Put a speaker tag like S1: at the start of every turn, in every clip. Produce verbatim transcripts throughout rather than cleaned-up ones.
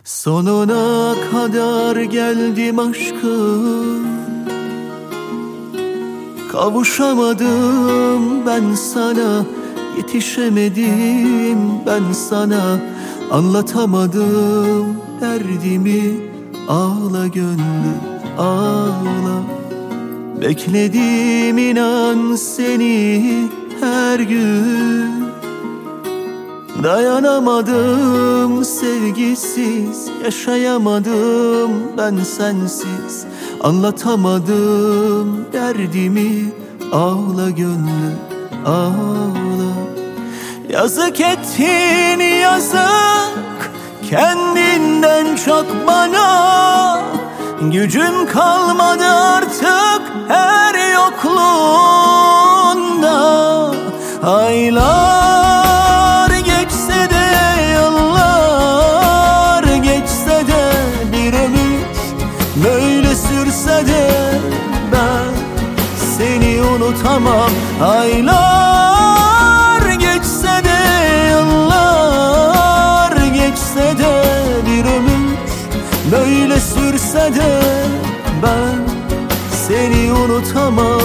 S1: Sonuna kadar geldim aşkım, kavuşamadım ben sana, yetişemedim ben sana, anlatamadım derdimi. Ağla gönlüm ağla, bekledim inan seni her gün. Dayanamadım sevgisiz, yaşayamadım ben sensiz, anlatamadım derdimi. Ağla gönlüm ağla. Yazık ettin yazık, kendinden çok bana. Gücüm kalmadı artık her yokluğunda. Aylar geçse de, yıllar geçse de, bir ömür böyle sürse de ben seni unutamam. Aylar geçse de, yıllar geçse de, bir ömür böyle sürse de ben seni unutamam.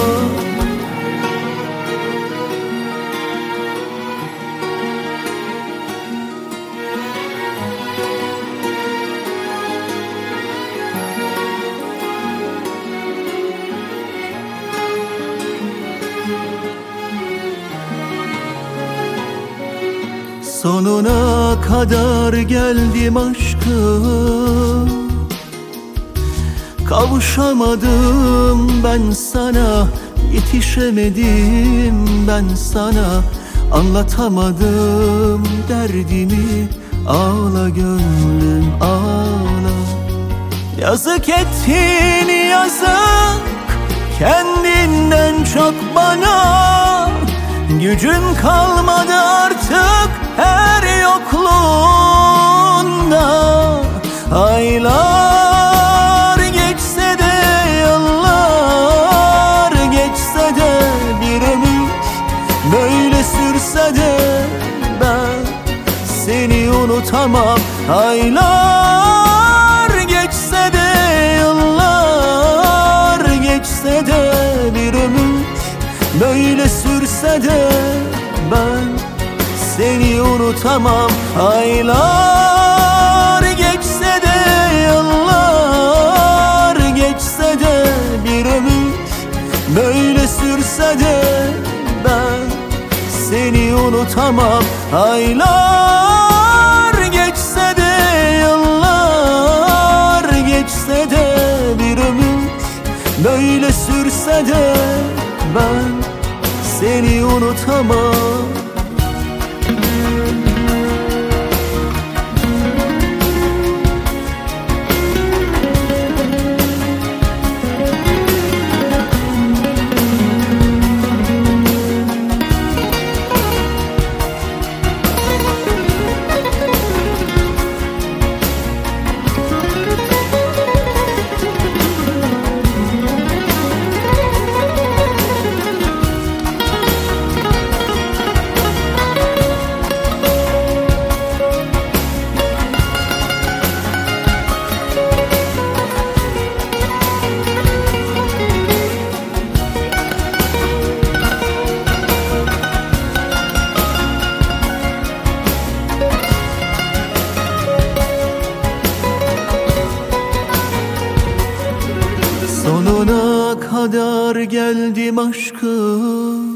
S1: Sonuna kadar geldim aşkım, kavuşamadım ben sana, yetişemedim ben sana, anlatamadım derdimi. Ağla gönlüm ağla. Yazık ettin yazık, kendinden çok bana. Gücüm kalmadı artık her yokluğunda. Aylar geçse de, yıllar geçse de, bir ömür böyle sürse de ben seni unutamam. Aylar geçse de, yıllar geçse de, bir ömür böyle sürse de ben seni unutamam. Aylar geçse de, yıllar geçse de, bir ömür böyle sürse de ben seni unutamam. Aylar geçse de, yıllar geçse de, bir ömür böyle sürse de ben seni unutamam. Sonuna kadar geldim aşkım,